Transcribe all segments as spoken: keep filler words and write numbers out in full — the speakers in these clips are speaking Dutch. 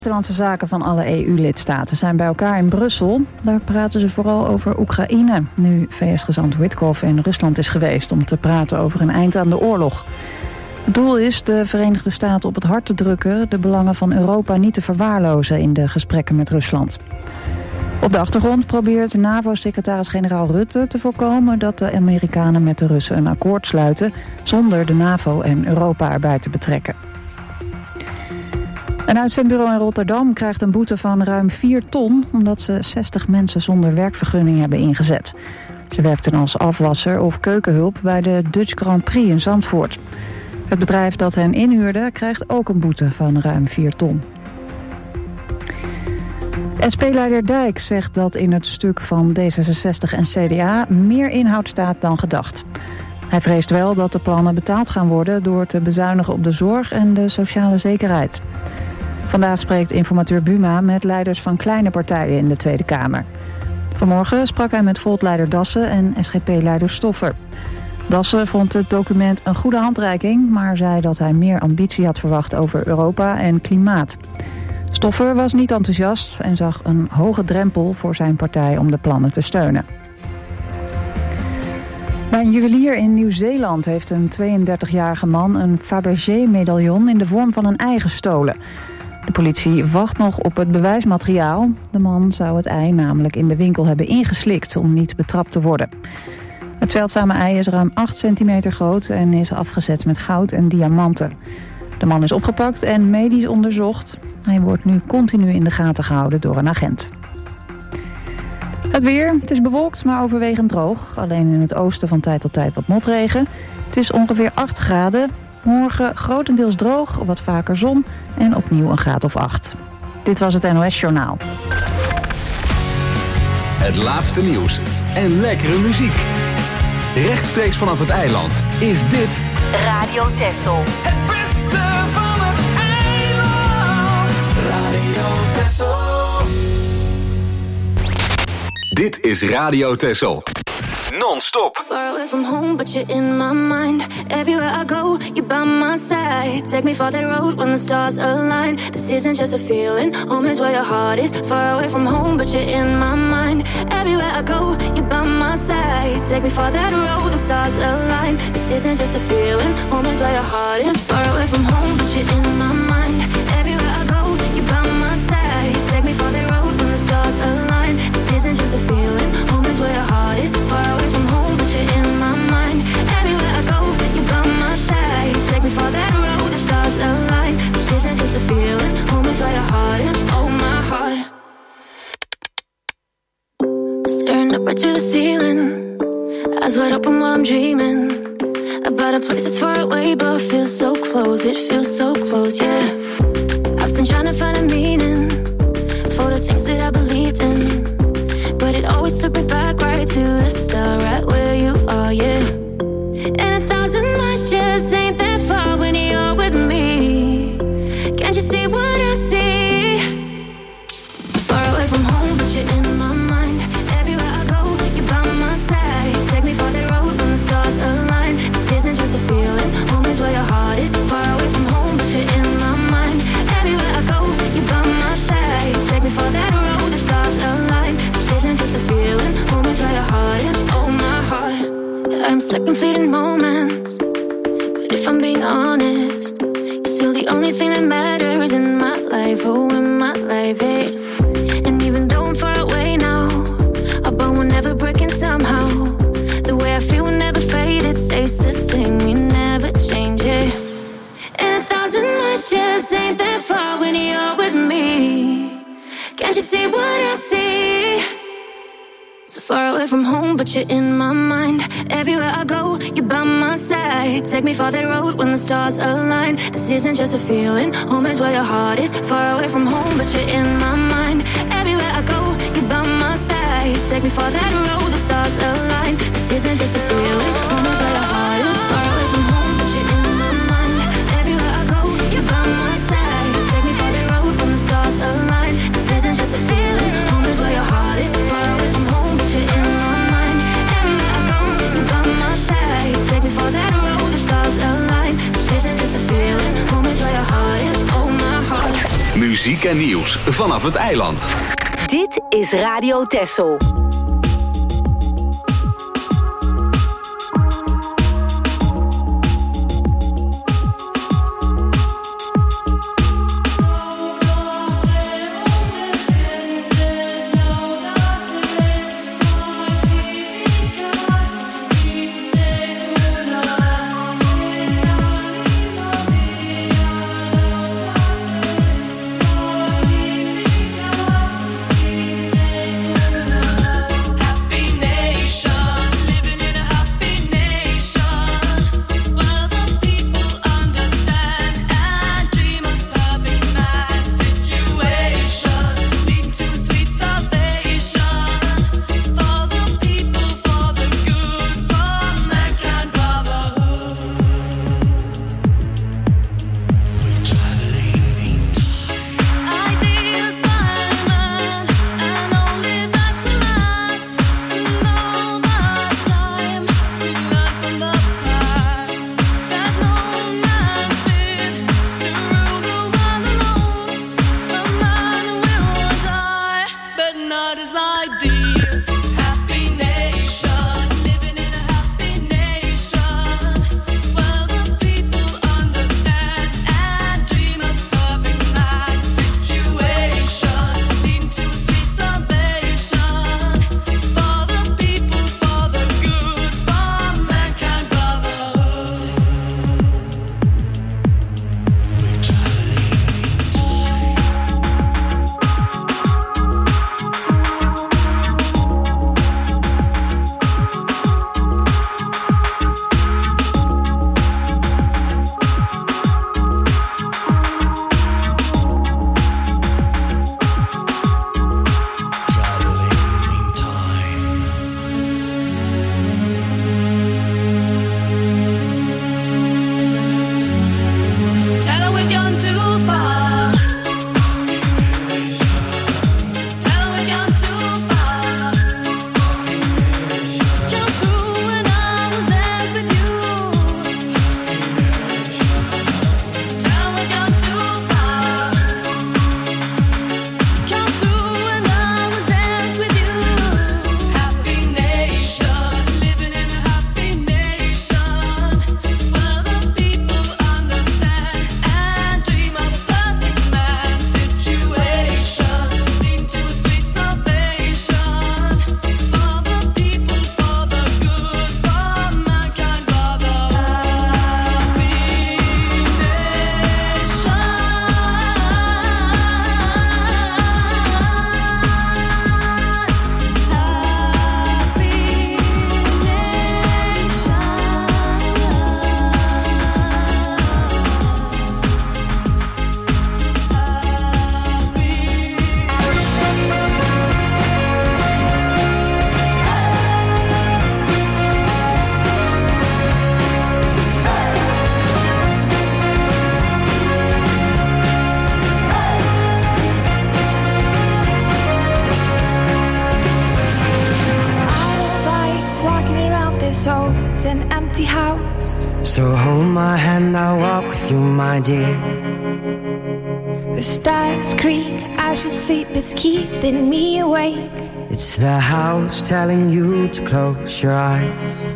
Buitenlandse zaken van alle E U-lidstaten zijn bij elkaar in Brussel. Daar praten ze vooral over Oekraïne, nu V S-gezant Witkoff in Rusland is geweest om te praten over een eind aan de oorlog. Het doel is de Verenigde Staten op het hart te drukken, de belangen van Europa niet te verwaarlozen in de gesprekken met Rusland. Op de achtergrond probeert NAVO-secretaris-generaal Rutte te voorkomen dat de Amerikanen met de Russen een akkoord sluiten zonder de NAVO en Europa erbij te betrekken. Een uitzendbureau in Rotterdam krijgt een boete van ruim vier ton... omdat ze zestig mensen zonder werkvergunning hebben ingezet. Ze werkten als afwasser of keukenhulp bij de Dutch Grand Prix in Zandvoort. Het bedrijf dat hen inhuurde krijgt ook een boete van ruim vier ton. S P-leider Dijk zegt dat in het stuk van D zesenzestig en C D A meer inhoud staat dan gedacht. Hij vreest wel dat de plannen betaald gaan worden door te bezuinigen op de zorg en de sociale zekerheid. Vandaag spreekt informateur Buma met leiders van kleine partijen in de Tweede Kamer. Vanmorgen sprak hij met Volt-leider Dassen en S G P-leider Stoffer. Dassen vond het document een goede handreiking, maar zei dat hij meer ambitie had verwacht over Europa en klimaat. Stoffer was niet enthousiast en zag een hoge drempel voor zijn partij om de plannen te steunen. Bij een juwelier in Nieuw-Zeeland heeft een tweeëndertigjarige man een Fabergé-medaillon in de vorm van een ei gestolen. De politie wacht nog op het bewijsmateriaal. De man zou het ei namelijk in de winkel hebben ingeslikt om niet betrapt te worden. Het zeldzame ei is ruim acht centimeter groot en is afgezet met goud en diamanten. De man is opgepakt en medisch onderzocht. Hij wordt nu continu in de gaten gehouden door een agent. Het weer. Het is bewolkt, maar overwegend droog. Alleen in het oosten van tijd tot tijd wat motregen. Het is ongeveer acht graden. Morgen grotendeels droog, wat vaker zon en opnieuw een graad of acht. Dit was het N O S-journaal. Het laatste nieuws en lekkere muziek. Rechtstreeks vanaf het eiland is dit Radio Texel. Het beste van het eiland. Radio Texel. Dit is Radio Texel. Non-stop. Far away from home, but you're in my mind. Everywhere I go, you're by my side. Take me for that road when the stars align. This isn't just a feeling, home is where your heart is. Far away from home, but you're in my mind. Everywhere I go, you're by my side. Take me for that road, the stars align. This isn't just a feeling, home is where your heart is. Far away from home, but you're in my mind. Everywhere I go, you're by my side. Take me for that road when the stars align. This isn't just a feeling, home is where your heart is. Far away from home, but you're in my mind. Everywhere I go, you're by my side. Take me for that road, the stars align. This isn't just a feeling, home is where your heart is. Oh, my heart. Staring up right to the ceiling, eyes wide open while I'm dreaming about a place that's far away but feels so close. It feels so close, yeah. I've been trying to find a meaning for the things that I believed in, but it always took me back right to the start, right where you are, yeah. And a thousand miles just ain't that far when you're with me. Can't you see what I see? So far away from home, but you're in my mind. Everywhere I go, you're by my side. Take me for that road when the stars align. This isn't just a feeling, home is where your heart is. Far away from home, but you're in my mind. Everywhere I go, you're by my side. Take me for that road, the stars align. This isn't just a feeling, home is where your heart is. Oh, my heart. Yeah, I'm stuck in fleeting moments, but if I'm being honest, you're still the only thing that matters in my life. Oh, in my life, hey. And even though I'm far away now, our bond will never break in somehow. The way I feel will never fade, it stays the same, we never change it. And a thousand miles just ain't that far when you're with me. Can't you see what I see? So far away from home, but you're in my mind. Everywhere I go, you're by my side. Take me for that road when the stars align. This isn't just a feeling, home is where your heart is. Far away from home, but you're in my mind. Everywhere I go, you're by my side. Take me for that road, the stars align. This isn't just a feeling, home is where your heart is. Far away from home, but you're in my mind. Everywhere I go, you're by my side. Take me for that road when the stars align. This isn't just a feeling, home is where your heart is. Far away from home, but you're in my mind. Everywhere I go, you're by my side. Take me for that road, the stars align. This isn't just a feeling, home is where your heart is. Oh, my heart. Muziek muziek en nieuws vanaf het eiland. Dit is Radio Texel. So hold my hand, I'll walk with you, my dear. The stars creak as you sleep, it's keeping me awake. It's the house telling you to close your eyes.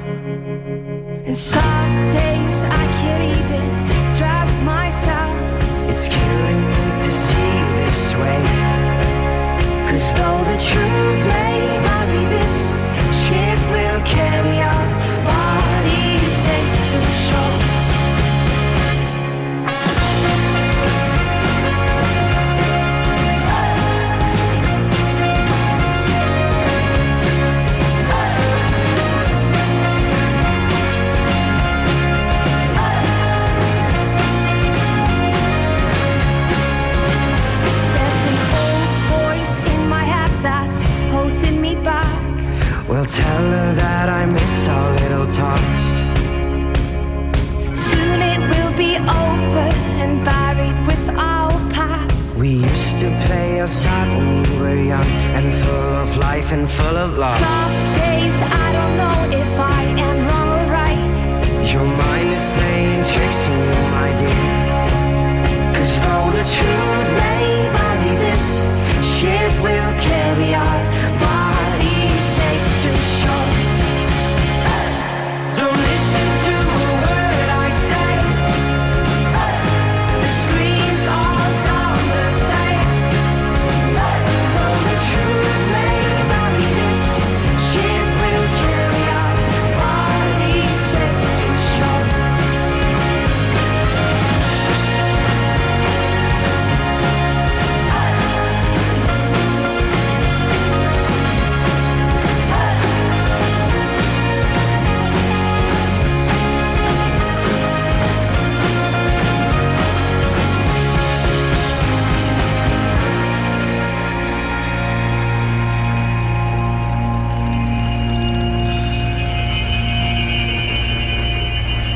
And some days I can't even trust myself. It's killing me to see you this way. 'Cause though the truth may not be this, ship will carry our bodies safe to shore. Well, tell her that I miss our little talks. Soon it will be over and buried with our past. We used to play outside when we were young and full of life and full of love. Some days I don't know if I am wrong or right. Your mind is playing tricks on you, my dear. 'Cause though the truth may vary,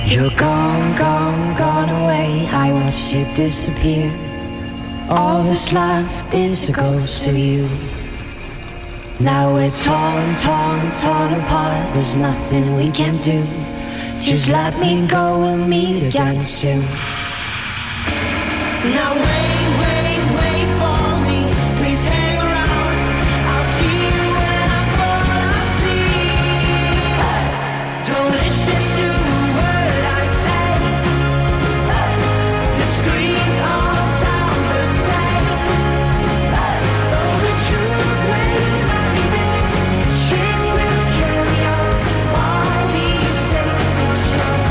You're gone, gone, gone away. I watched you disappear. All that's left is a ghost of you. Now we're torn, torn, torn apart. There's nothing we can do. Just let me go, we'll meet again soon. Now wait, wait, wait for me. Please hang around. I'll see you when I fall asleep. Don't listen to a word I say. The screams all sound the same. Though the truth may vary, this ship will carry on. I'll be safe to shore.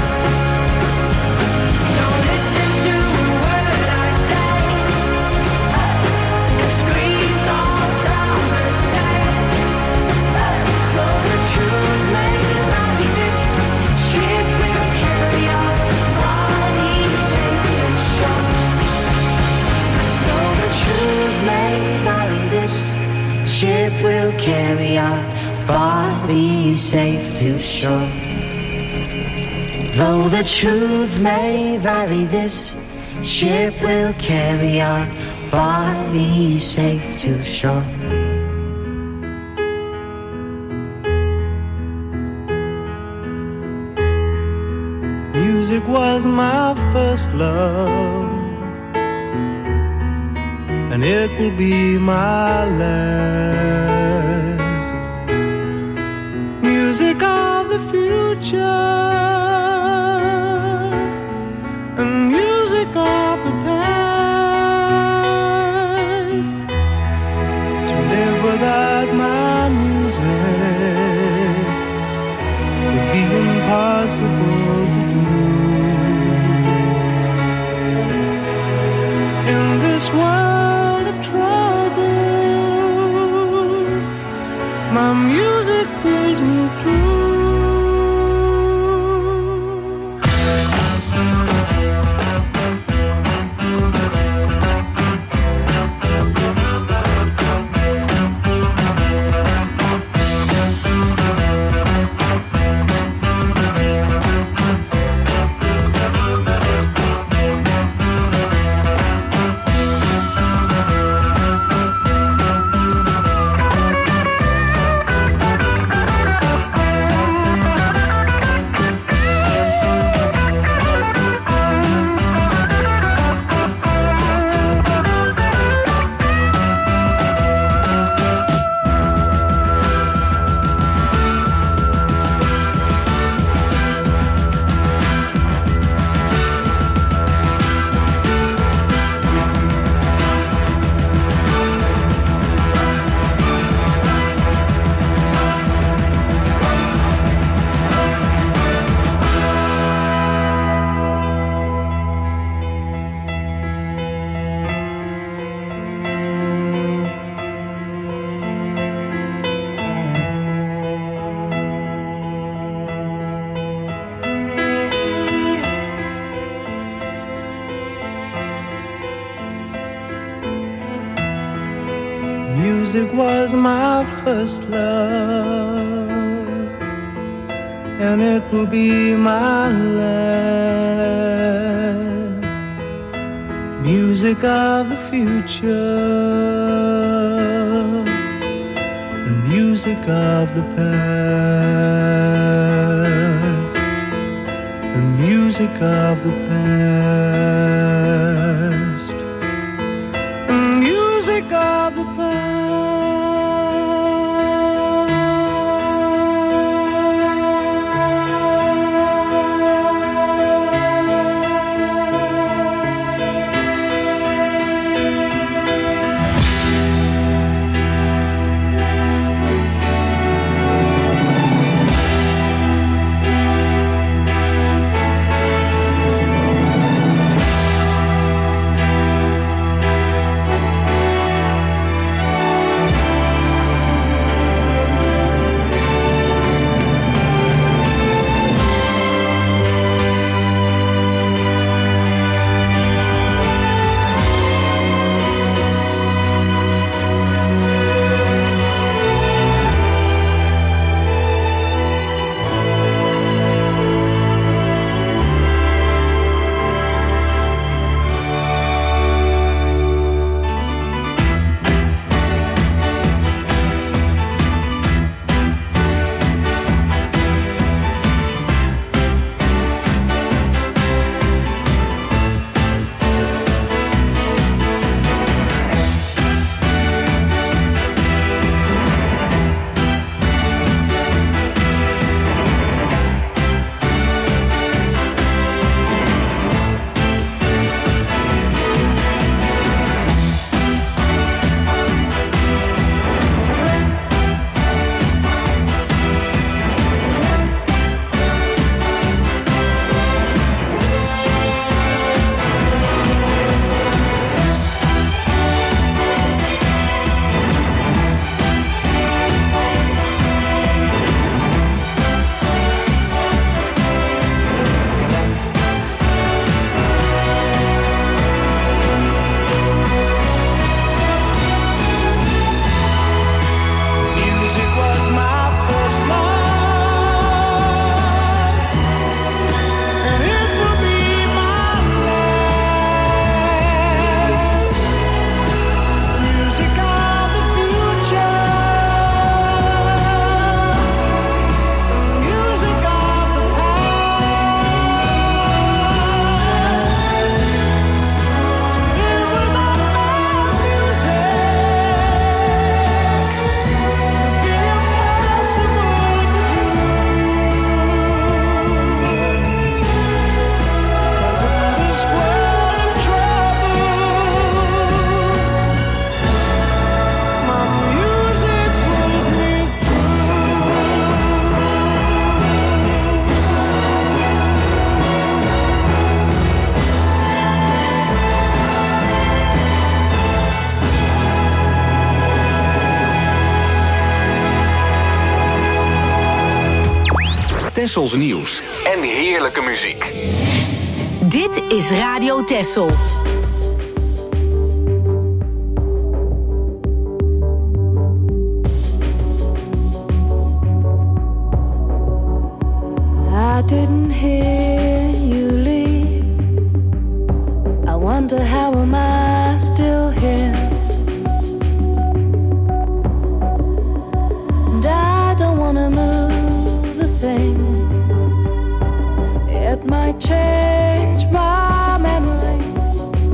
Don't listen to a word I say. The screams all sound the same. Though the truth may vary, this ship will carry on. I'll be safe to shore. Though the truth may vary, this ship will carry our body safe to shore. Though the truth may vary, this ship will carry our body safe to shore. Music was my first love, and it will be my last. Music of the future, and music of the past. To live without my music would be impossible to do. In this world of troubles, my music pulls me through. Music was my first love, and it will be my last. Music of the future, and music of the past, and music of the past, and music of the past. Tessels nieuws en heerlijke muziek. Dit is Radio Tessel. I didn't hear you leave. I wonder how am I still here? And I don't wanna move a thing. It might change my memory.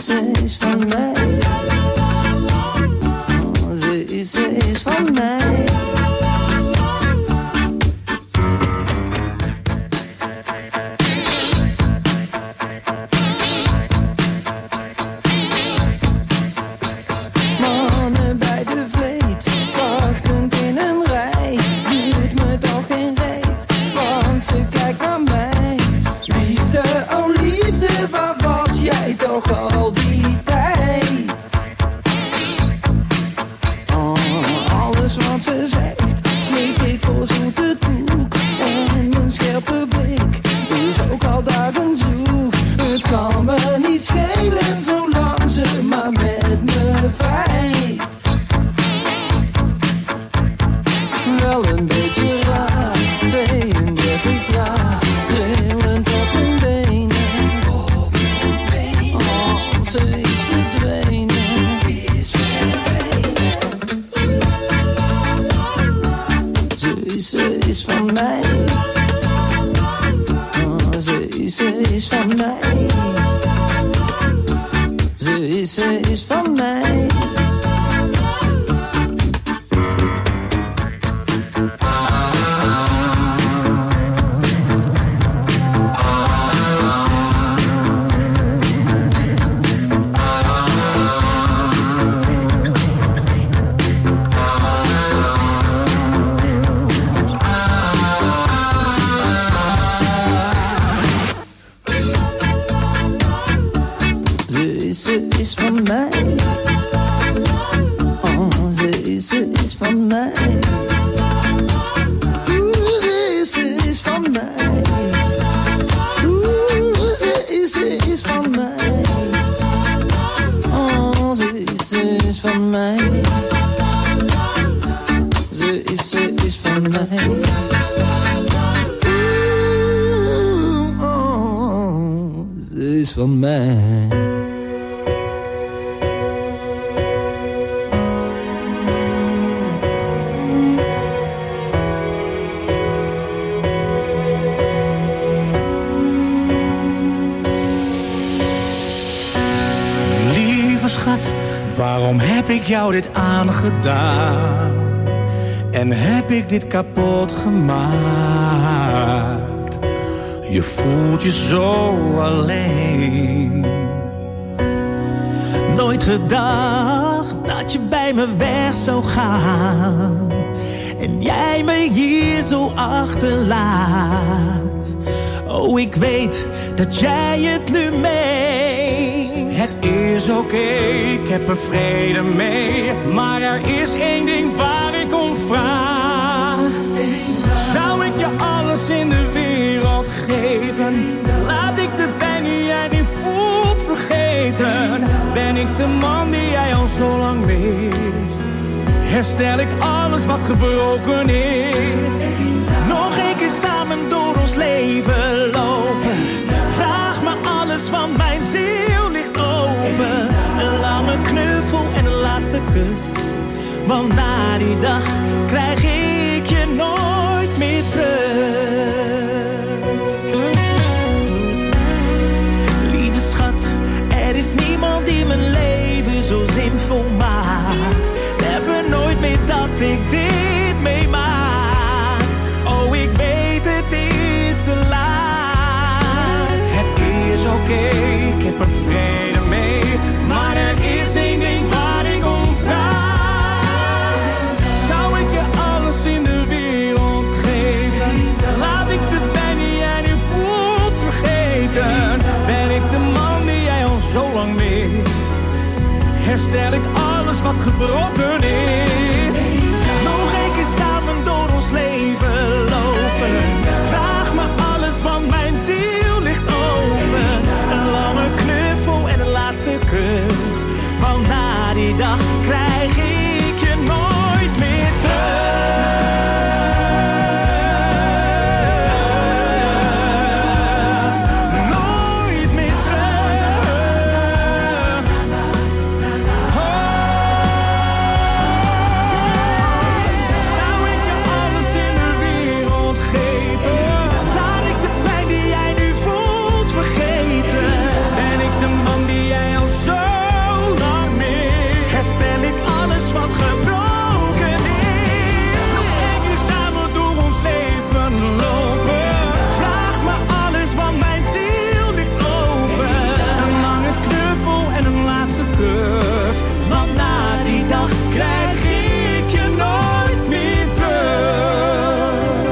ze is van mij. Oh, ze is, ze is van mij. Mannen bij de vleet, wachtend in een rij. Duurt me toch geen reet, want ze kijkt naar mij. Liefde, oh liefde, waar was jij toch al die tijd? Oh, alles wat ze zegt, slik ik voor zoete koek. En mijn scherpe blik is ook al dagen zoek. Het kan me niet schelen, zolang ze maar met me vijt. Wel een beetje raar, tweeëndertig jaar, trillend op hun benen. Oh, ze is verdwenen. Ze is, ze is van mij. Oh, ze is, ze is van mij. Ze is, ze is van mij. Ze is van mij. Oh, ze is, ze is van mij. Oeh, ze is, ze is van mij. Oeh, ze is, ze is van mij. Oh, ze is, ze is van mij. Ze is, ze is van mij. Oeh, oh, ze is van mij. Schat, waarom heb ik jou dit aangedaan? En heb ik dit kapot gemaakt? Je voelt je zo alleen. Nooit gedacht dat je bij me weg zou gaan. En jij me hier zo achterlaat. Oh, ik weet dat jij het nu meent. Het is oké, okay, ik heb er vrede mee. Maar er is één ding waar ik om vraag. Zou ik je alles in de wereld geven? Laat ik de pijn die jij nu voelt vergeten? Ben ik de man die jij al zo lang mist? Herstel ik alles wat gebroken is? Nog een keer samen door ons leven lopen. Vraag me alles van mijn ziel ligt open. Een lange knuffel en een laatste kus. Want na die dag krijg ik je nooit meer terug. Lieve schat, er is niemand die mijn leven zo zinvol maakt. Never nooit meer dat ik dit meemaak. Oh, ik weet het is te laat. Het is oké, okay, ik heb er vrede mee. Maar er is één ding waar ik om vraag. Zou ik je alles in de wereld geven? Laat ik de pijn die jij nu voelt vergeten? Ben ik de man die jij al zo lang mist? Herstel ik alles wat gebroken is? Nog een keer samen door ons leven lopen. Vraag me alles, want mijn ziel ligt open. Een lange knuffel en een laatste kus. Want na die dag krijg ik je nooit meer terug. Nooit meer terug. Oh. Zou ik je alles in de wereld geven? Laat ik de pijn die jij nu voelt vergeten? Ben ik de man die jij al zo een laatste kus. Want na die dag krijg ik je nooit meer terug.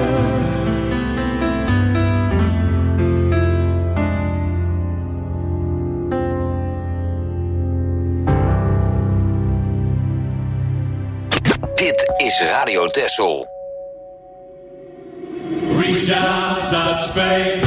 Dit is Radio Texel. Reach out, touch faith.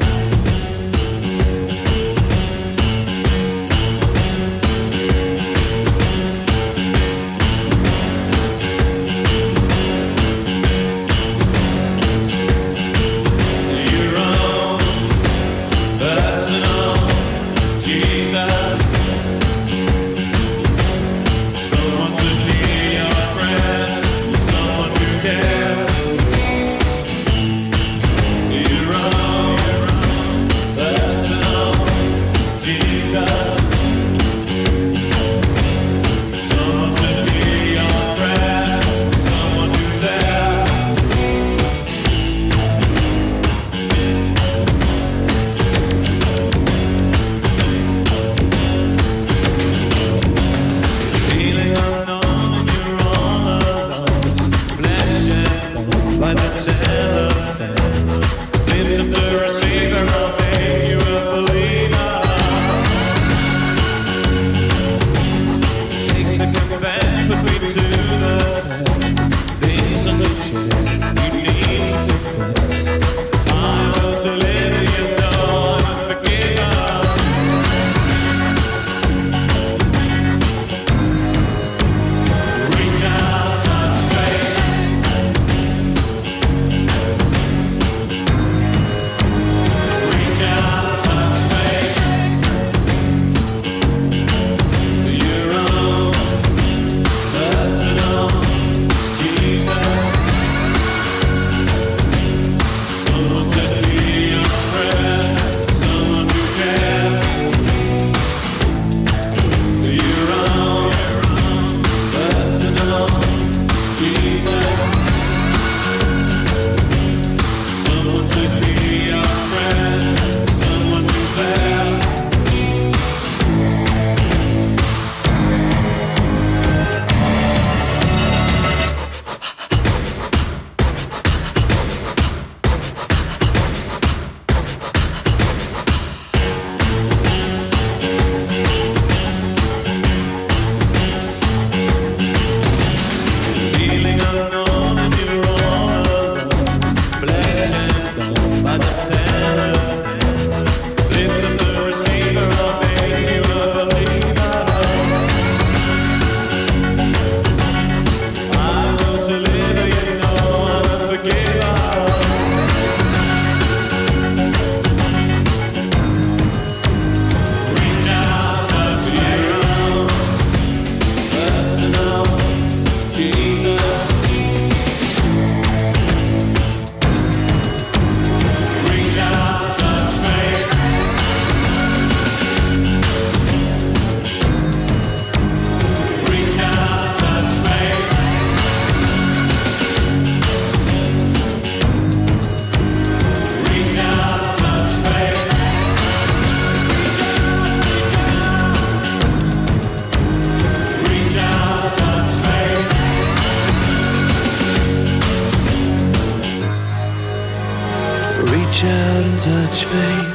touch faith.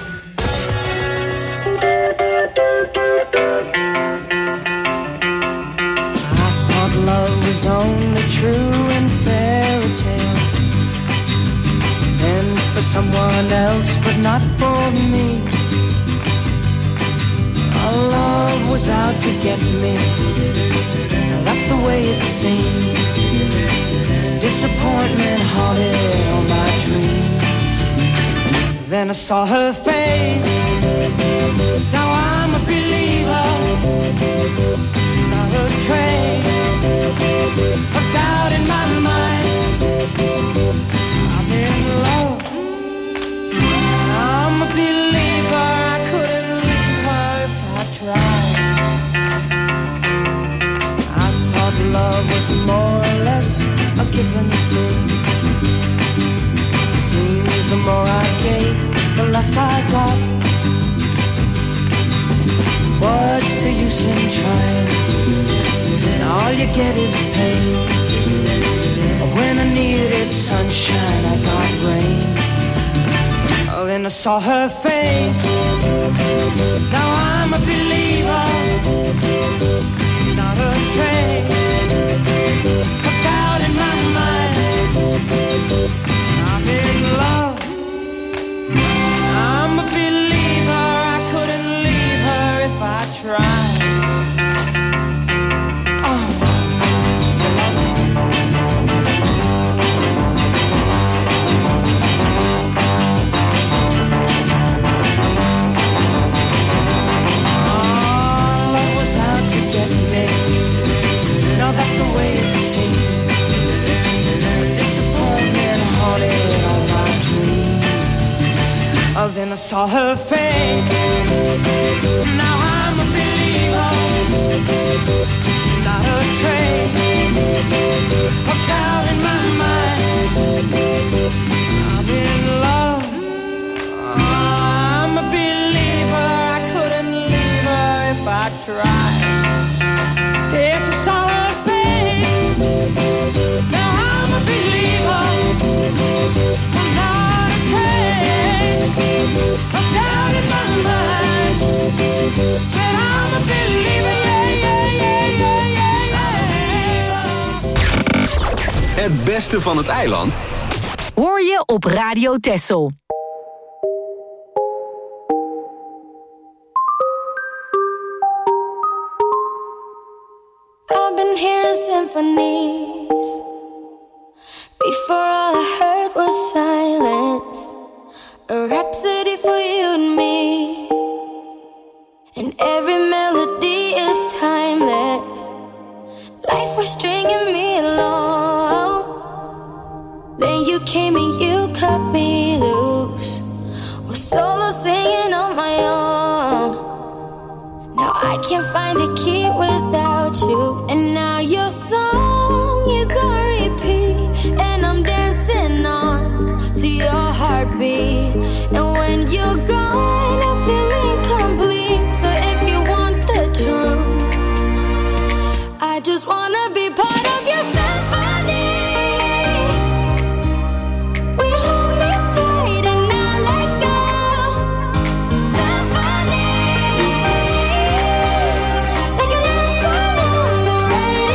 I thought love was only true in fairy tales, and for someone else, but not for me. Our love was out to get me. That's the way it seemed. Disappointment haunted all my dreams. Then I saw her face. Now I'm a believer. Not a trace of doubt in my mind. I'm in love. I'm a believer. I couldn't leave her if I tried. I thought love was more or less a given thing. Seems the more I gave, the less I got. What's the use in trying? All you get is pain. When I needed sunshine, I got rain. Oh, then I saw her face. Now I'm a believer, not a trace of doubt in my mind. I'm in love. I'm a believer. I couldn't leave her if I tried. Oh, then I saw her face. Now I'm a believer, not a trace of doubt in my mind. I'm in love. I'm a believer. I couldn't leave her if I tried. Yes, I saw her face. Now I'm a believer, not a trace of doubt in my mind. Said I'm a believer, yeah, yeah, yeah, yeah, yeah. Het beste van het eiland hoor je op Radio Texel. I've been hearing symphonies. Before all I heard was silence. A rhapsody for you and me. And every melody is timeless. Life was stringing me along. Then you came and you cut me loose. Was solo singing on my own. Now I can't find the key without you. And now your song is on repeat. And I'm dancing on to your heartbeat. And when you're gone, I feel incomplete. So if you want the truth, I just wanna be part of your symphony. We hold me tight and not let go. Symphony, like a love song on the radio.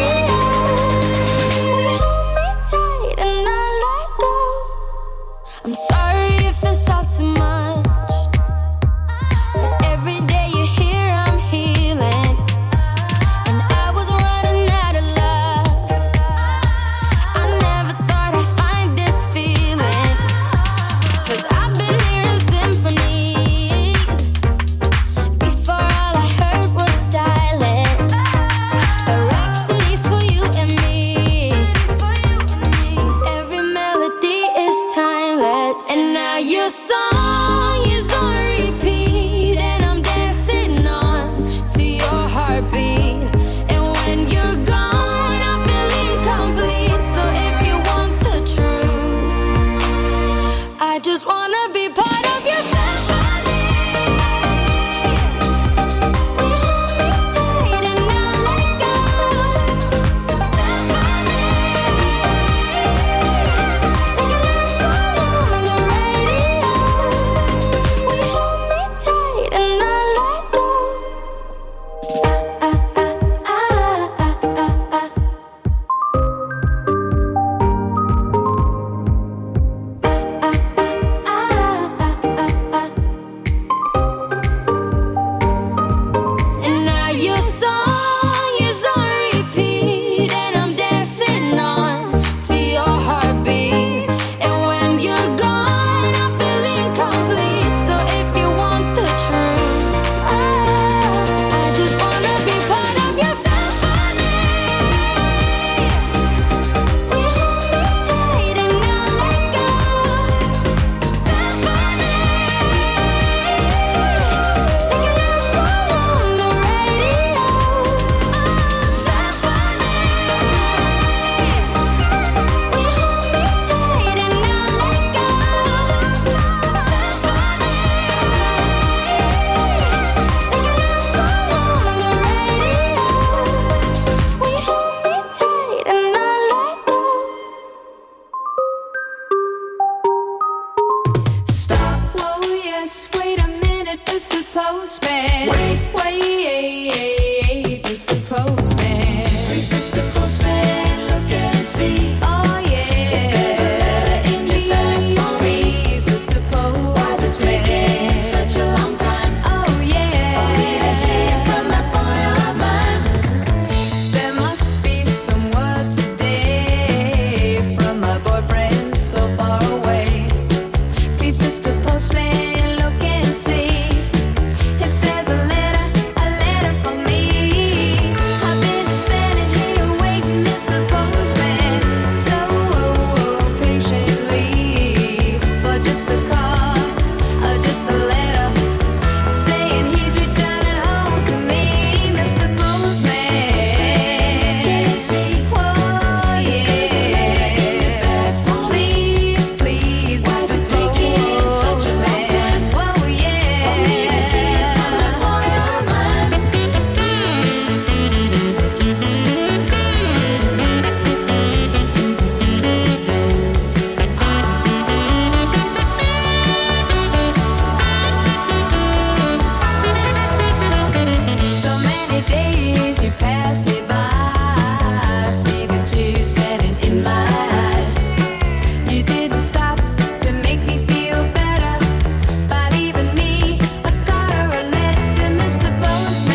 pass me by. See the tears standing in my eyes. You didn't stop to make me feel better by leaving me a card or a letter, Mister Postman.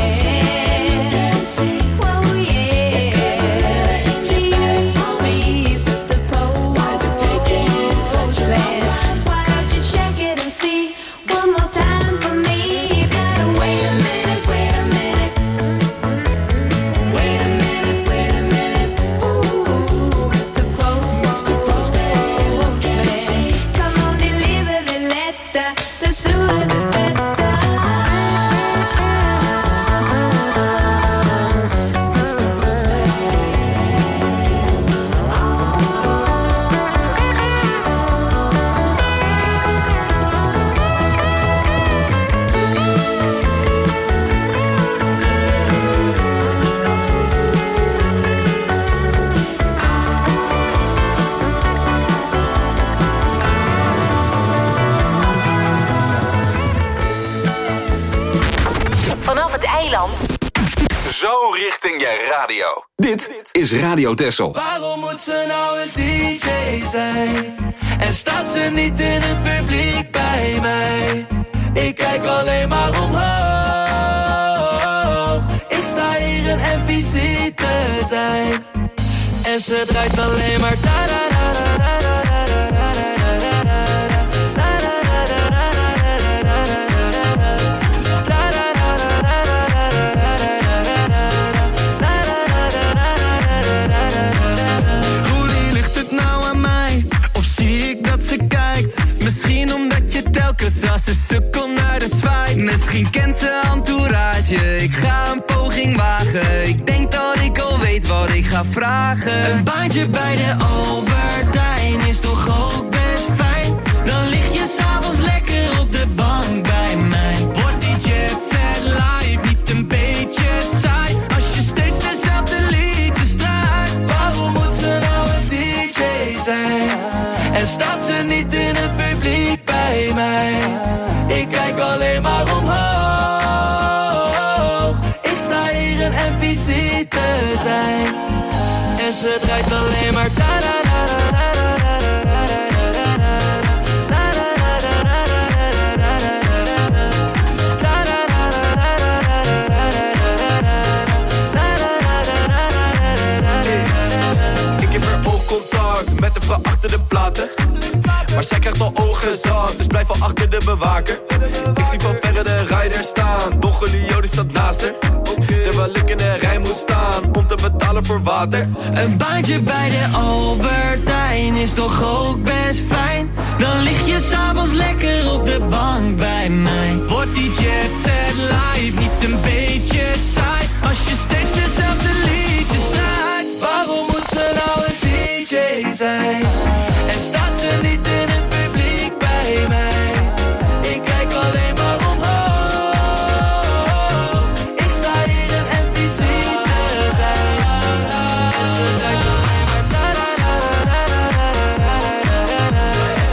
Whoa, yeah. Please, please, Mister Postman. Why don't you check it and see one more time for me? You gotta wait a minute, wait a minute. Wait a minute, wait a minute. Ooh, Mister Postman. Come on, deliver the letter. The sooner the better. Mister Postman. Vanaf het eiland. Zo richting je radio. Dit is Radio Texel. Waarom moet ze nou een D J zijn? En staat ze niet in het publiek bij mij? Ik kijk alleen maar omhoog. Ik sta hier een N P C te zijn. En ze draait alleen maar da da da da da da da da da da. Misschien omdat je telkens als een sukkel naar de zwaait. Misschien kent ze entourage, ik ga een poging wagen. Ik denk dat ik al weet wat ik ga vragen. Een baantje bij de Albertijn is toch ook best fijn. Dan lig je s'avonds lekker op de bank bij mij. Wordt die jet set live niet een beetje saai? Als je steeds dezelfde liedjes draait. Waarom moet ze nou een D J zijn? En staat ze niet in het publiek bij mij? Ik kijk alleen maar omhoog. Ik sta hier een N P C te zijn. En ze draait alleen maar da da da da da da da da da. Ik heb er ook contact met de vrouw achter de platen. Maar zij krijgt al ogen zat, dus blijf al achter de bewaker. Ik zie van verre de rijder staan, Don Julio die staat naast haar. Terwijl ik in de rij moet staan, om te betalen voor water. Een baantje bij de Albertijn is toch ook best fijn. Dan lig je s'avonds lekker op de bank bij mij. Wordt die jet set live niet een beetje saai? Als je steeds dezelfde liedjes draait. Waarom moet ze nou een D J zijn? En staat ze niet in het publiek bij mij? Ik kijk alleen maar omhoog. Ik sta hier een N P C te zijn. En ze draait alleen maar da da da da da da da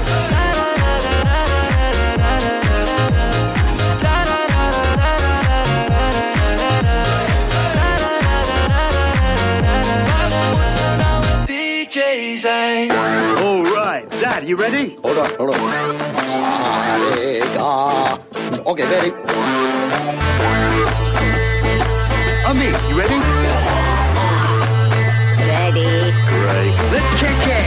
Waarom moet ze nou een D J zijn? Alright, Dad, you ready? Hold on, hold on. Okay, ready. Ami, you ready? Ready. Great. Let's kick it.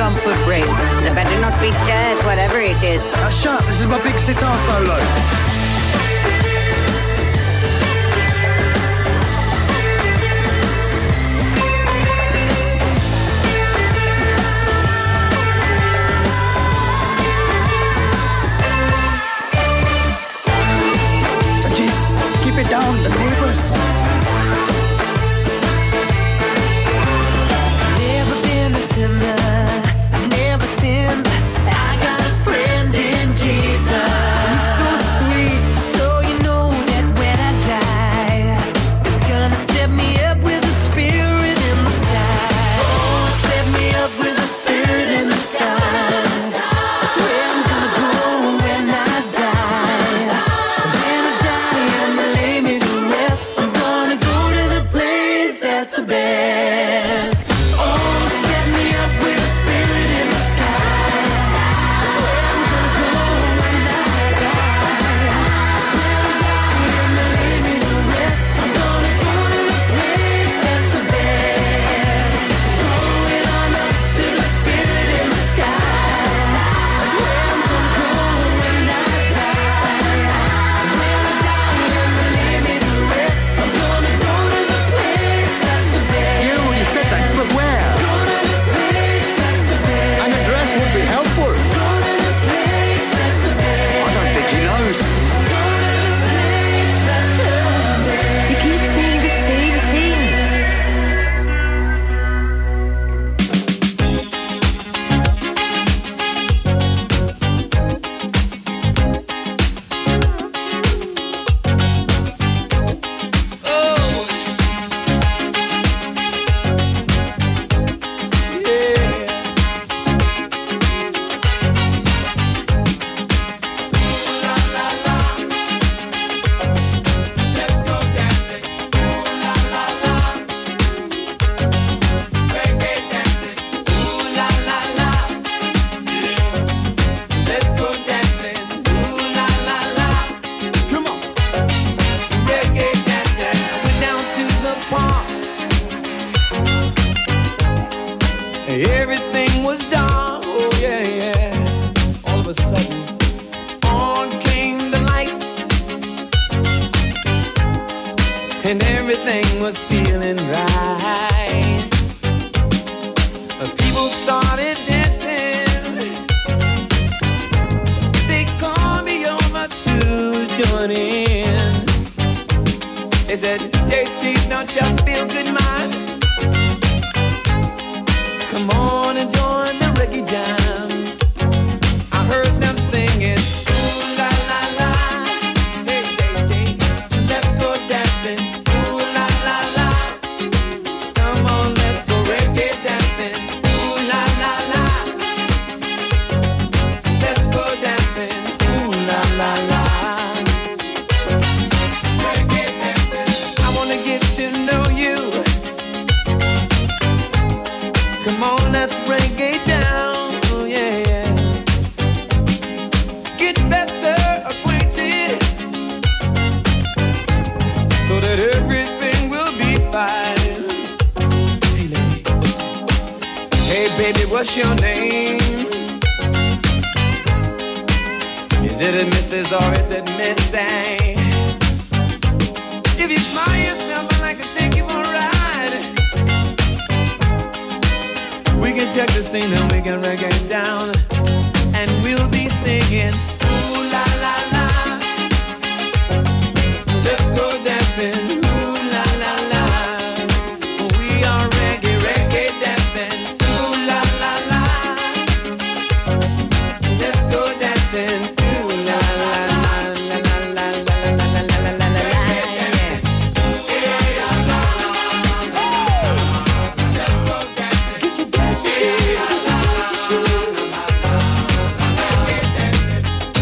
comfort break. There better not be stairs, whatever it is. Now shut up, this is my big sitar solo. Sanjeev, keep it down, the neighbors. Never been a sinner, I've never sinned. I got a friend in Jesus. He's so sweet, so you know that when I die, it's gonna set me up with a spirit in the sky. Oh, set me up with a spirit in the sky. That's where I'm gonna go when I die. When I die and they lay me to rest, I'm gonna go to the place that's the best. Oh, set me up with a spirit in the sky. That's where I'm gonna go when I die. When I die and they lay me to rest, I'm gonna go to the place that's the best. Going on up to the spirit in the sky. That's where I'm gonna go when I die. When I die and they lay me to rest, I'm gonna go to the place that's the best. You already said that, but where? Go to the place that's the best. An address would be helpful. Go to the place that's the best. I don't think he knows. Go to the place that's the best. You keep saying the same thing. Let's go dancing. Ooh la la la. Come on. Reggae dancing. I went down to the park. Everything was dark. Oh yeah, yeah. All of a sudden, on came the lights, and everything was feeling right. Uh, People started dancing. They called me over to join in. They said, J T, don't you feel good, man? Come on and join the reggae jam. I heard them singing, ooh la la la. Hey, hey, hey, let's go dancing. Ooh la la la. Come on, let's go reggae dancing. Ooh la la la. Let's go dancing. Ooh la la la. Reggae dancing. I wanna get to know you. Come on, let's reggae down. Oh yeah, yeah. Get better acquainted, so that everything will be fine. Hey lady, hey baby, what's your name? Is it a Missus or is it Miss A? If you smile yourself, I'd like to take you for a ride. We can check the scene and we can reggae down, and we'll be singing ooh la la la. Let's go dancing, ooh la la la. We are reggae, reggae dancing, ooh la la la. Let's go dancing, ooh la la la la la la la la la la la la. Get your dancing shoes, get your dancing shoes.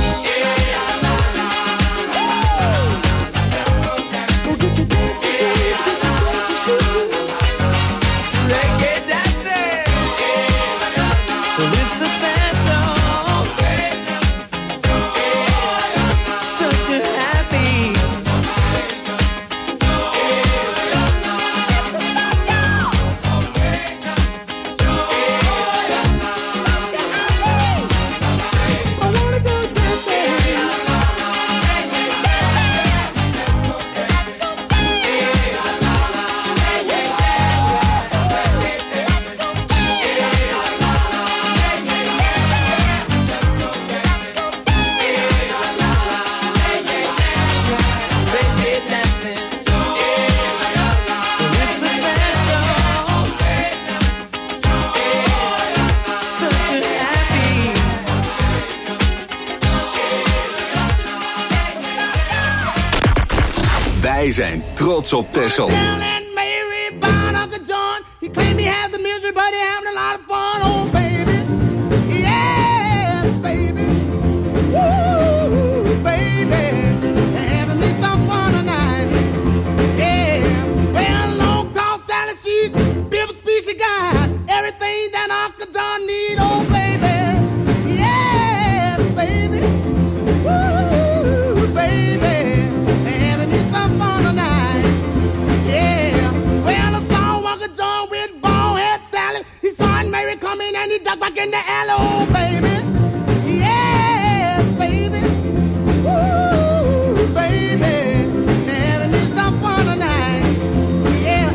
Wij zijn trots op Texel. He claimed he has a misery, but he having a lot of fun, oh baby. Yes, baby. Woo, baby. Having me some fun tonight. Yeah. Well, long tall Sally, she's beautiful speech she got. Everything that Uncle John need, oh baby. Yes, baby. Woo, baby. Having me some fun tonight. Yeah. Well, the song Uncle John with bald head Sally. He saw Aunt Mary coming and he ducked back in the alley, oh baby. Yes, baby. Woo, baby. Having me some fun tonight. Yeah.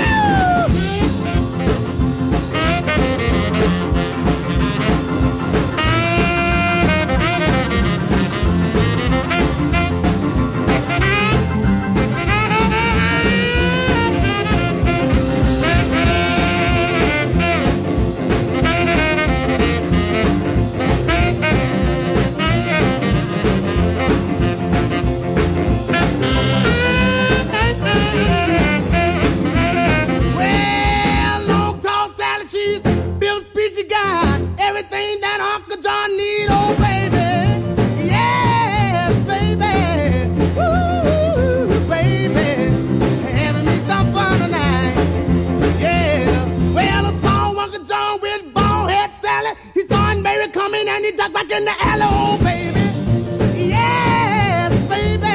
Everything that Uncle John need, oh baby. Yes, baby. Woo, baby. Having me some fun tonight. Yeah. Well, I saw Uncle John with bald head Sally. He saw Aunt Mary coming and he ducked back in the alley, oh baby. Yes, baby.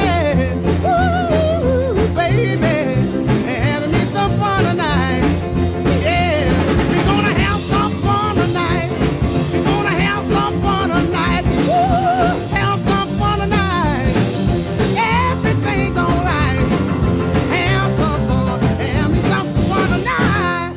Woo, baby. Having me some fun tonight. Yeah. We're gonna have some fun tonight. Have some fun tonight. Woo, have some fun tonight. Everything's alright. Have some fun. Have me some fun tonight.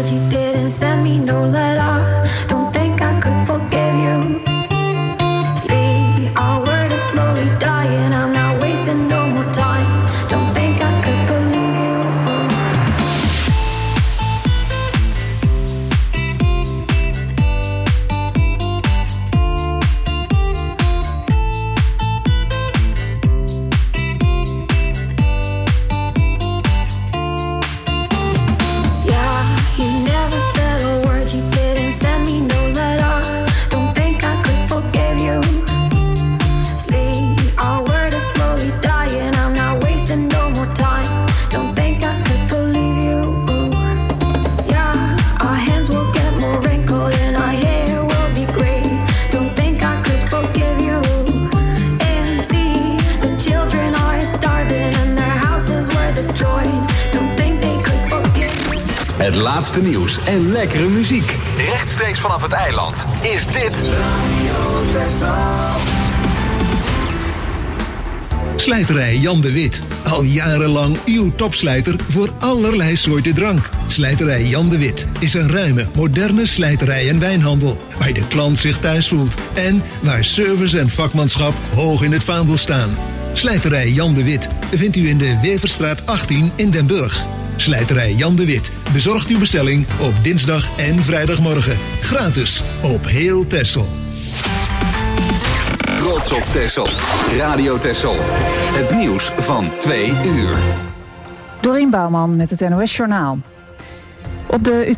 word, you didn't send me no letter. Don't think I could forgive you. See, our word is slowly dying. I'm not wasting no more time. Don't think I could believe you. Yeah, you never said a word. You didn't send me no letter. Don't think I could forgive you. See, our word is slowly dying. I'm not wasting no more time. Don't think I could believe you. Yeah, our hands will get more wrinkled and our hair will be gray. Don't think I could forgive you. And see, the children are starving and their houses were destroyed. Don't think they could forgive you. Het laatste nieuws en lekkere muziek. Rechtstreeks vanaf het eiland is dit... Slijterij Jan de Wit. Al jarenlang uw topslijter voor allerlei soorten drank. Slijterij Jan de Wit is een ruime, moderne slijterij en wijnhandel. Waar de klant zich thuis voelt. En waar service en vakmanschap hoog in het vaandel staan. Slijterij Jan de Wit vindt u in de Weverstraat achttien in Den Burg. Slijterij Jan de Wit bezorgt uw bestelling op dinsdag en vrijdagmorgen. Gratis op heel Texel. Trots op Texel. Radio Texel. Het nieuws van twee uur. Dorien Bouwman met het N O S Journaal. Op de